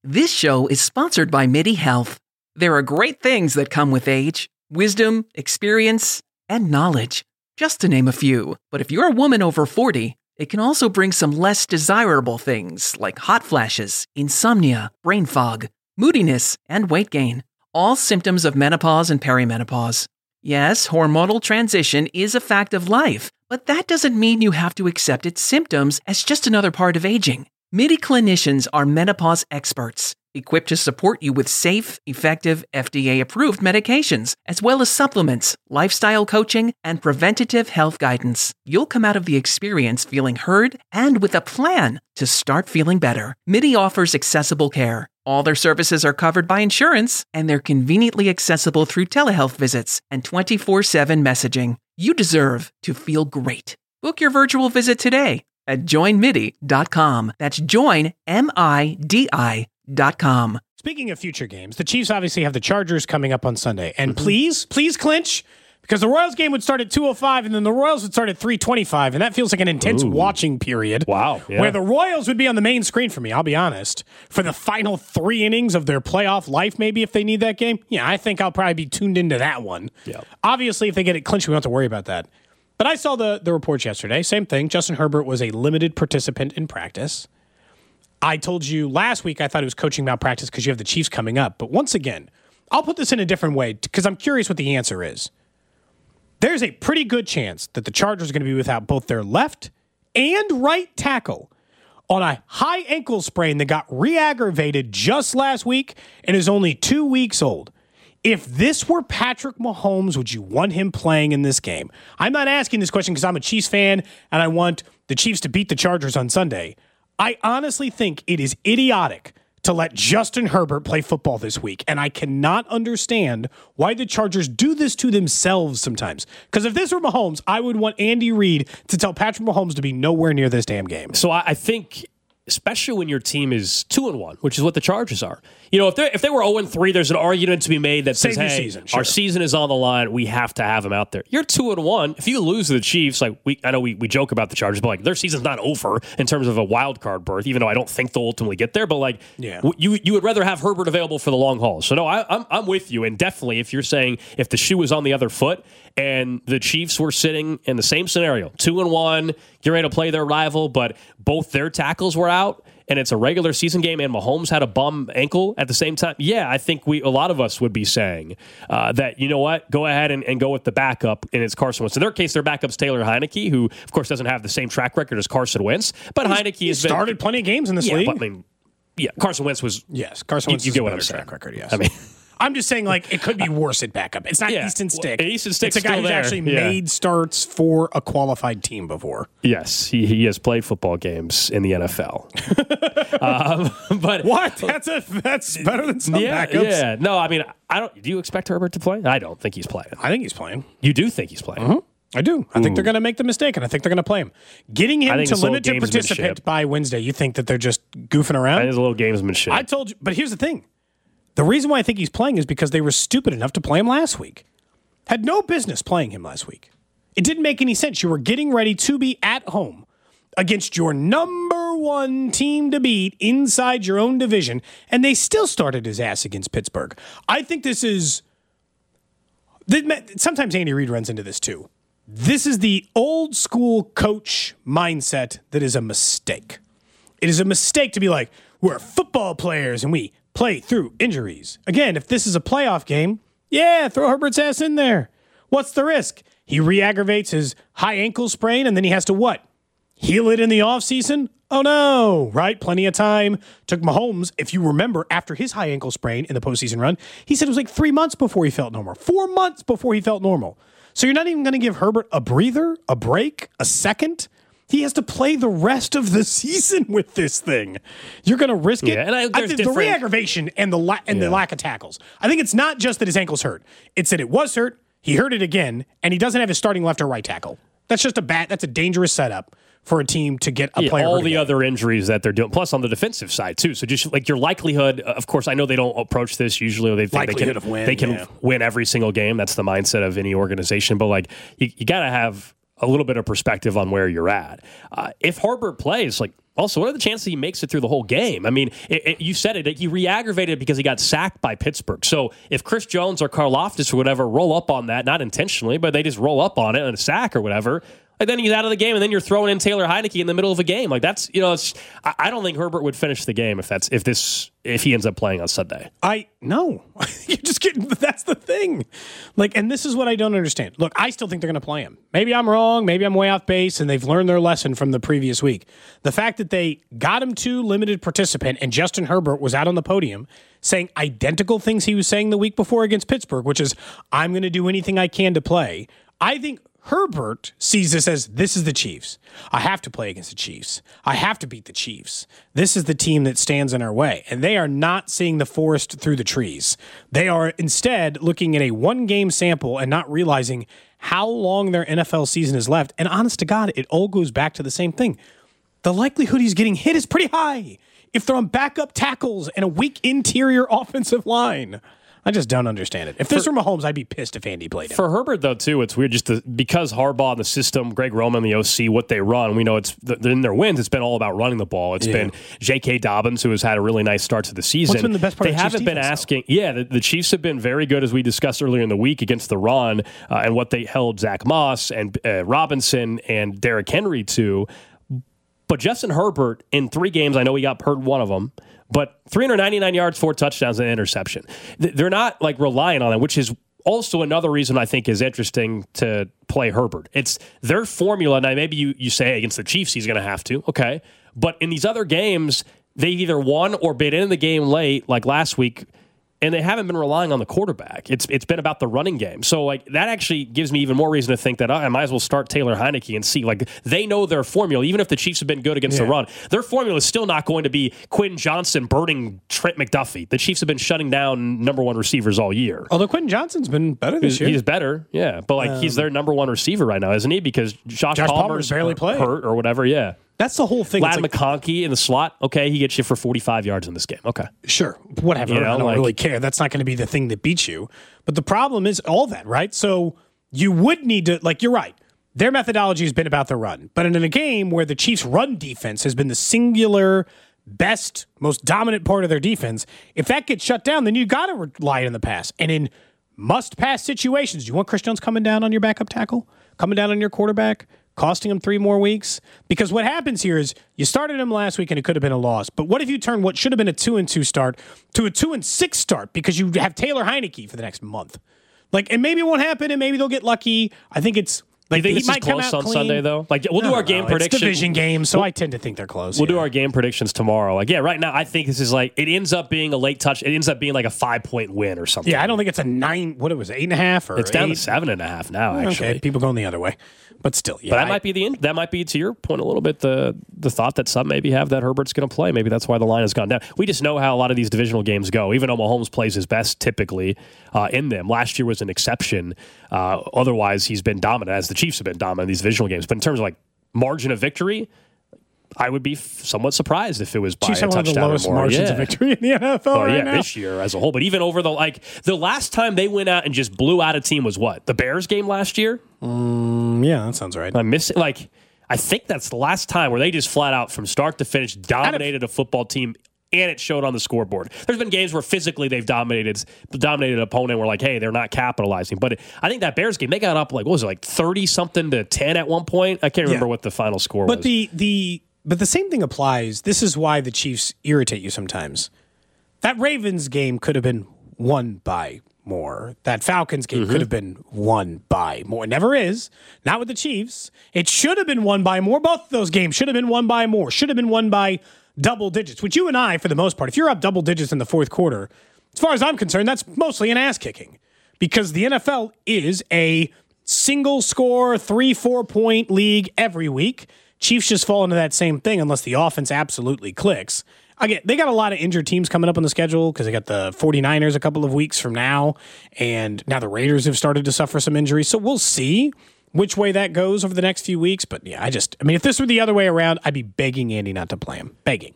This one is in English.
This show is sponsored by MIDI Health. There are great things that come with age: wisdom, experience, and knowledge, just to name a few. But if you're a woman over 40, it can also bring some less desirable things like hot flashes, insomnia, brain fog, moodiness, and weight gain. All symptoms of menopause and perimenopause. Yes, hormonal transition is a fact of life, but that doesn't mean you have to accept its symptoms as just another part of aging. MIDI clinicians are menopause experts, equipped to support you with safe, effective, FDA-approved medications, as well as supplements, lifestyle coaching, and preventative health guidance. You'll come out of the experience feeling heard and with a plan to start feeling better. MIDI offers accessible care. All their services are covered by insurance, and they're conveniently accessible through telehealth visits and 24/7 messaging. You deserve to feel great. Book your virtual visit today at joinmidi.com. That's joinmidi.com. Speaking of future games, the Chiefs obviously have the Chargers coming up on Sunday. And please clinch, because the Royals game would start at 2:05, and then the Royals would start at 3:25, and that feels like an intense watching period. Wow. Yeah. Where the Royals would be on the main screen for me, I'll be honest, for the final 3 innings of their playoff life, maybe, if they need that game. Yeah, I think I'll probably be tuned into that one. Yeah. Obviously, if they get it clinched, we don't have to worry about that. But I saw the reports yesterday. Same thing. Justin Herbert was a limited participant in practice. I told you last week I thought it was coaching malpractice because you have the Chiefs coming up. But once again, I'll put this in a different way because I'm curious what the answer is. There's a pretty good chance that the Chargers are going to be without both their left and right tackle on a high ankle sprain that got re-aggravated just last week and is only 2 weeks old. If this were Patrick Mahomes, would you want him playing in this game? I'm not asking this question because I'm a Chiefs fan and I want the Chiefs to beat the Chargers on Sunday. I honestly think it is idiotic to let Justin Herbert play football this week, and I cannot understand why the Chargers do this to themselves sometimes. Because if this were Mahomes, I would want Andy Reid to tell Patrick Mahomes to be nowhere near this damn game. So I think, especially when your team is 2-1, which is what the Chargers are. You know, if they were 0-3, there's an argument to be made that says, hey, our season is on the line. We have to have them out there. You're 2-1. If you lose to the Chiefs, like I know we joke about the Chargers, but like their season's not over in terms of a wild card berth, even though I don't think they'll ultimately get there. But like, you would rather have Herbert available for the long haul. So no, I'm with you. And definitely, if you're saying if the shoe was on the other foot and the Chiefs were sitting in the same scenario, 2-1, get ready to play their rival, but both their tackles were out, and it's a regular season game, and Mahomes had a bum ankle at the same time, yeah, I think a lot of us would be saying that, you know what, go ahead and go with the backup, and it's Carson Wentz. In their case, their backup's Taylor Heineke, who, of course, doesn't have the same track record as Carson Wentz, but Heineke has started plenty of games in this league. But, I mean, Carson Wentz was... Yes, Carson Wentz you is get a what better I'm saying. track record, yes. I mean... I'm just saying, like, it could be worse at backup. It's not Easton Stick. Easton Stick's it's a guy who's actually made starts for a qualified team before. Yes, he has played football games in the NFL. But what? That's better than some backups. Yeah. No, I mean, do you expect Herbert to play? I don't think he's playing. I think he's playing. You do think he's playing? Mm-hmm. I do. I think they're going to make the mistake, and I think they're going to play him. Getting him to limited participant by Wednesday, you think that they're just goofing around? I think it's a little gamesmanship. I told you, but here's the thing. The reason why I think he's playing is because they were stupid enough to play him last week. Had no business playing him last week. It didn't make any sense. You were getting ready to be at home against your number 1 team to beat inside your own division, and they still started his ass against Pittsburgh. I think this is... Sometimes Andy Reid runs into this too. This is the old school coach mindset that is a mistake. It is a mistake to be like, we're football players and we play through injuries. Again, if this is a playoff game, throw Herbert's ass in there. What's the risk? He re-aggravates his high ankle sprain, and then he has to what? Heal it in the offseason? Oh, no, right? Plenty of time. Took Mahomes, if you remember, after his high ankle sprain in the postseason run, he said it was like 3 months before he felt normal. 4 months before he felt normal. So you're not even going to give Herbert a breather, a break, a second? He has to play the rest of the season with this thing. You're going to risk it. And I think the re-aggravation and the lack of tackles. I think it's not just that his ankle's hurt. It's that it was hurt, he hurt it again, and he doesn't have his starting left or right tackle. That's just that's a dangerous setup for a team to get a player. All the other injuries that they're doing, plus on the defensive side too. So just like your likelihood, of course, I know they don't approach this usually. Or they think they can win every single game. That's the mindset of any organization. But like you got to have a little bit of perspective on where you're at. If Herbert plays, like Also, what are the chances he makes it through the whole game? I mean, you said it. He re-aggravated because he got sacked by Pittsburgh. So if Chris Jones or Karlaftis or whatever roll up on that, not intentionally, but they just roll up on it and a sack or whatever, like then he's out of the game, and then you're throwing in Taylor Heineke in the middle of a game. Like that's, I don't think Herbert would finish the game if he ends up playing on Sunday. No, you're just kidding. That's the thing. Like, and this is what I don't understand. Look, I still think they're going to play him. Maybe I'm wrong. Maybe I'm way off base, and they've learned their lesson from the previous week. The fact that they got him to limited participant, and Justin Herbert was out on the podium saying identical things he was saying the week before against Pittsburgh, which is, I'm going to do anything I can to play. I think Herbert sees this is the Chiefs. I have to play against the Chiefs. I have to beat the Chiefs. This is the team that stands in our way. And they are not seeing the forest through the trees. They are instead looking at a one-game sample and not realizing how long their NFL season is left. And honest to God, it all goes back to the same thing. The likelihood he's getting hit is pretty high if they're on backup tackles and a weak interior offensive line. I just don't understand it. If this were Mahomes, I'd be pissed if Andy played him. For Herbert, though, too, it's weird because Harbaugh in the system, Greg Roman, the OC, what they run, we know in their wins, it's been all about running the ball. It's been J.K. Dobbins, who has had a really nice start to the season. What's been the best part of the Chiefs defense? They haven't been asking. The Chiefs have been very good, as we discussed earlier in the week, against the run and what they held Zach Moss and Robinson and Derrick Henry to. But Justin Herbert, in 3 games, I know he got hurt one of them, but 399 yards, 4 touchdowns, and an interception. They're not like relying on it, which is also another reason I think is interesting to play Herbert. It's their formula. Now, maybe you say, hey, against the Chiefs, he's going to have to. Okay. But in these other games, they've either won or been in the game late, like last week, and they haven't been relying on the quarterback. It's been about the running game. So like that actually gives me even more reason to think that I might as well start Taylor Heineke and see. Like they know their formula. Even if the Chiefs have been good against the run, their formula is still not going to be Quentin Johnson burning Trent McDuffie. The Chiefs have been shutting down number 1 receivers all year. Although Quentin Johnson's been better this year. He's better, yeah. But like he's their number 1 receiver right now, isn't he? Because Josh Palmer's barely played, hurt or whatever, yeah. That's the whole thing. Ladd McConkey in the slot. Okay, he gets you for 45 yards in this game. Okay. Sure. Whatever. I don't really care. That's not going to be the thing that beats you. But the problem is all that, right? So you would need to, you're right. Their methodology has been about the run. But in a game where the Chiefs' run defense has been the singular best, most dominant part of their defense, if that gets shut down, then you got to rely on the pass. And in must-pass situations, do you want Chris Jones coming down on your backup tackle? Coming down on your quarterback? Costing him 3 more weeks? Because what happens here is you started him last week and it could have been a loss. But what if you turn what should have been a 2-2 start to a 2-6 start because you have Taylor Heineke for the next month? And maybe it won't happen and maybe they'll get lucky. I think it's you think this is close on Sunday, though? We'll do our game predictions. It's division games, so I tend to think they're close. We'll do our game predictions tomorrow. Right now, I think this is it ends up being a late touch. It ends up being like a 5-point win or something. Yeah, I don't think it's a 9, what it was, 8.5 or it's down to 7.5 now, actually. Okay, people going the other way. But still, yeah. But that might be to your point a little bit the thought that some maybe have that Herbert's going to play. Maybe that's why the line has gone down. We just know how a lot of these divisional games go. Even though Mahomes plays his best typically in them. Last year was an exception. Otherwise, he's been dominant, as the Chiefs have been dominant in these divisional games. But in terms of margin of victory, I would be somewhat surprised if it was by Chiefs a touchdown one of the lowest margins of victory in the NFL right now. This year as a whole. But even over the last time they went out and just blew out a team was what? The Bears game last year? Yeah, that sounds right. I'm missing I think that's the last time where they just flat out from start to finish dominated a football team and it showed on the scoreboard. There's been games where physically they've dominated an opponent. We're like, hey, they're not capitalizing. But I think that Bears game, they got up 30-something to 10 at one point. I can't remember what the final score was. But the same thing applies. This is why the Chiefs irritate you sometimes. That Ravens game could have been won by more. That Falcons game could have been won by more. It never is. Not with the Chiefs. It should have been won by more. Both of those games should have been won by more. Should have been won by double digits, which you and I, for the most part, if you're up double digits in the fourth quarter, as far as I'm concerned, that's mostly an ass kicking because the NFL is a single score, 3-4 point league every week. Chiefs just fall into that same thing unless the offense absolutely clicks. Again, they got a lot of injured teams coming up on the schedule because they got the 49ers a couple of weeks from now, and now the Raiders have started to suffer some injuries. So we'll see which way that goes over the next few weeks. But yeah, if this were the other way around, I'd be begging Andy not to play him. Begging.